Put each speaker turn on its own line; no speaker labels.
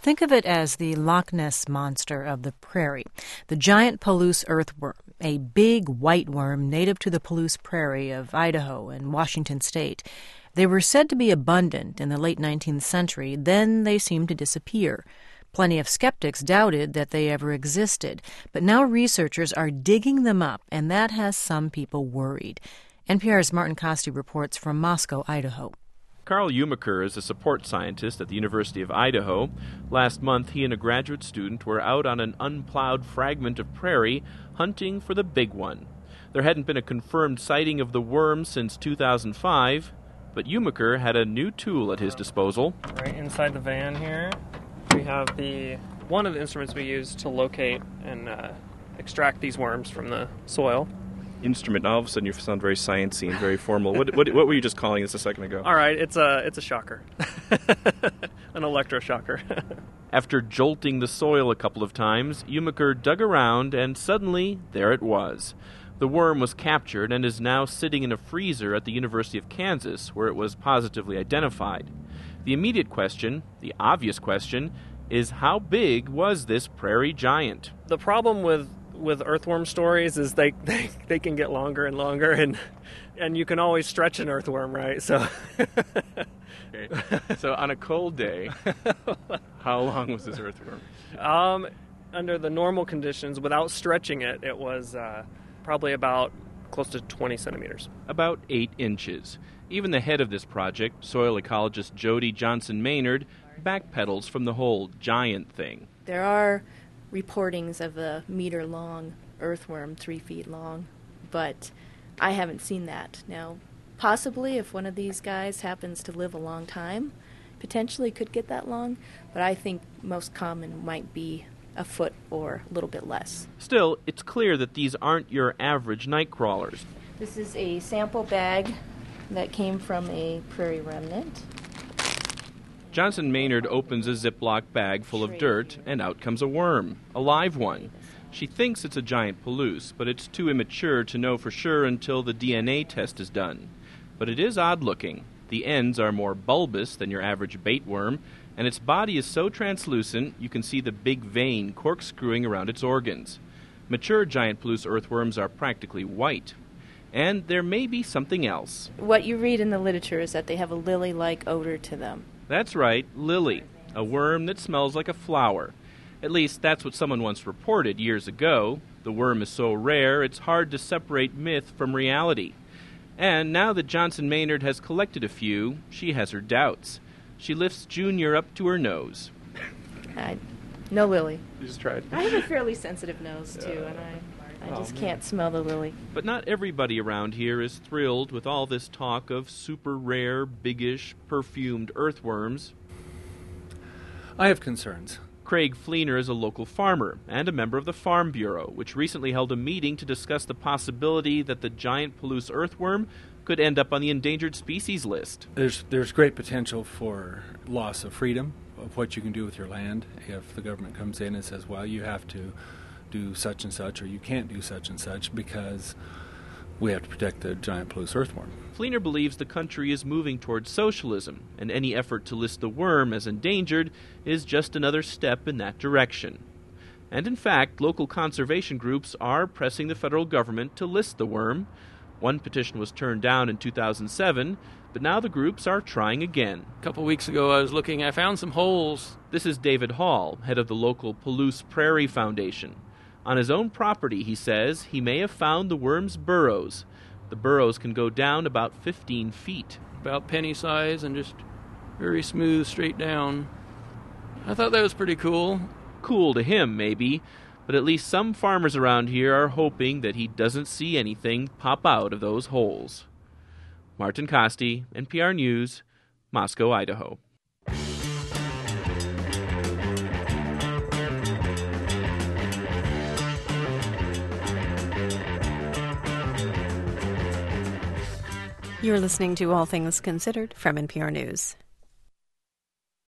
Think of it as the Loch Ness monster of the prairie, the giant Palouse earthworm, a big white worm native to the Palouse Prairie of Idaho and Washington State. They were said to be abundant in the late 19th century, then they seemed to disappear. Plenty of skeptics doubted that they ever existed, but now researchers are digging them up, and that has some people worried. NPR's Martin Kaste reports from Moscow, Idaho.
Carl Umacher is a support scientist at the University of Idaho. Last month, he and a graduate student were out on an unplowed fragment of prairie hunting for the big one. There hadn't been a confirmed sighting of the worm since 2005, but Umacher had a new tool at his disposal.
Right inside the van here, we have one of the instruments we use to locate and extract these worms from the soil.
Instrument. All of a sudden, you sound very sciencey and very formal. What were you just calling this a second ago?
All right, it's a shocker, an electroshocker.
After jolting the soil a couple of times, Umacher dug around, and suddenly there it was. The worm was captured and is now sitting in a freezer at the University of Kansas, where it was positively identified. The immediate question, the obvious question, is how big was this prairie giant?
The problem with earthworm stories is they can get longer and longer, and you can always stretch an earthworm, right? So
okay. So on a cold day, how long was this earthworm?
Under the normal conditions, without stretching it, it was probably about close to 20 centimeters.
About 8 inches. Even the head of this project, soil ecologist Jody Johnson Maynard, backpedals from the whole giant thing.
There are reportings of a meter-long earthworm, 3 feet long, but I haven't seen that. Now, possibly if one of these guys happens to live a long time, potentially could get that long, but I think most common might be a foot or a little bit less.
Still, it's clear that these aren't your average night crawlers.
This is a sample bag that came from a prairie remnant.
Johnson Maynard opens a Ziploc bag full of dirt, and out comes a worm, a live one. She thinks it's a giant Palouse, but it's too immature to know for sure until the DNA test is done. But it is odd-looking. The ends are more bulbous than your average bait worm, and its body is so translucent you can see the big vein corkscrewing around its organs. Mature giant Palouse earthworms are practically white. And there may be something else.
What you read in the literature is that they have a lily-like odor to them.
That's right, lily, a worm that smells like a flower. At least that's what someone once reported years ago. The worm is so rare, it's hard to separate myth from reality. And now that Johnson Maynard has collected a few, she has her doubts. She lifts Junior up to her nose.
No lily.
You just tried.
I have a fairly sensitive nose, too, and I just can't smell the lily.
But not everybody around here is thrilled with all this talk of super rare, biggish, perfumed earthworms.
I have concerns.
Craig Fleener is a local farmer and a member of the Farm Bureau, which recently held a meeting to discuss the possibility that the giant Palouse earthworm could end up on the endangered species list.
There's great potential for loss of freedom of what you can do with your land if the government comes in and says, well, you have to do such and such, or you can't do such and such because we have to protect the giant Palouse earthworm.
Fleener believes the country is moving towards socialism, and any effort to list the worm as endangered is just another step in that direction. And in fact, local conservation groups are pressing the federal government to list the worm. One petition was turned down in 2007, but now the groups are trying again.
A couple weeks ago I found some holes.
This is David Hall, head of the local Palouse Prairie Foundation. On his own property, he says, he may have found the worm's burrows. The burrows can go down about 15 feet.
About penny size and just very smooth, straight down. I thought that was pretty cool.
Cool to him, maybe, but at least some farmers around here are hoping that he doesn't see anything pop out of those holes. Martin Kaste, NPR News, Moscow, Idaho.
You're listening to All Things Considered from NPR News.